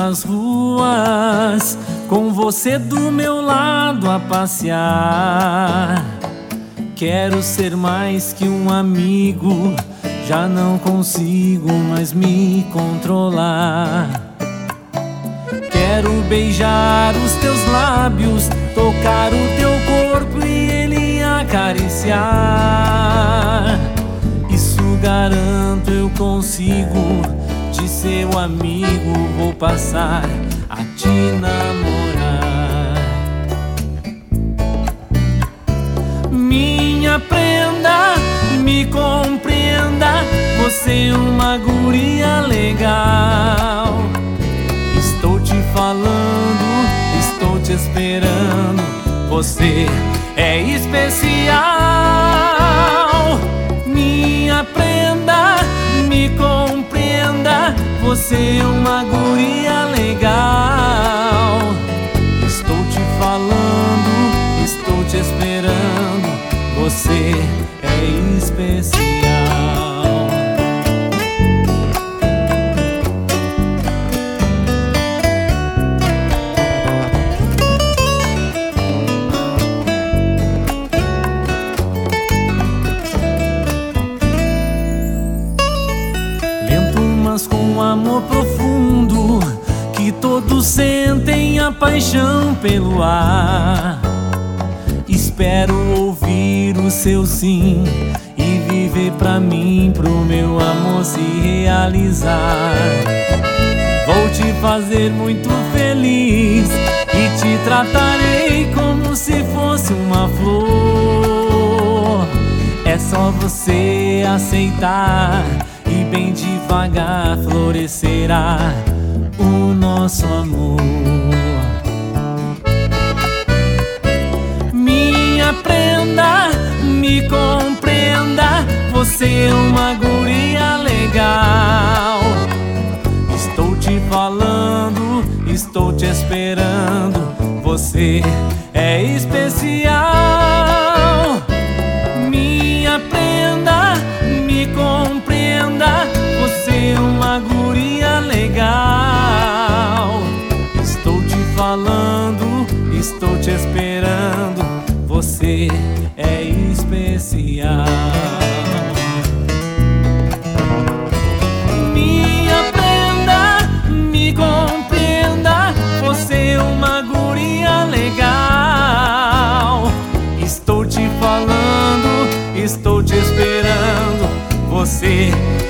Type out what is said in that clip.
pelas ruas, com você do meu lado a passear. Quero ser mais que um amigo, já não consigo mais me controlar. Quero beijar os teus lábios, tocar o teu corpo e ele acariciar. Isso garanto, eu consigo. De seu amigo vou passar a te namorar. Minha prenda, me compreenda, você é uma guria legal. Estou te falando, estou te esperando, você é especial. Minha prenda, me compreenda, você é uma guria legal. Estou te falando, estou te esperando, você é especial. Com amor profundo, que todos sentem a paixão pelo ar. Espero ouvir o seu sim e viver pra mim, pro meu amor se realizar. Vou te fazer muito feliz e te tratarei como se fosse uma flor. É só você aceitar e bem devagar florescerá o nosso amor. Minha prenda, me compreenda, você é uma guria legal. Estou te falando, estou te esperando, você é especial. Minha prenda, me compreenda, você é uma guria legal. Estou te falando, estou te esperando, você é especial. Minha prenda, me compreenda, você é uma guria legal. Estou te falando, estou te esperando, você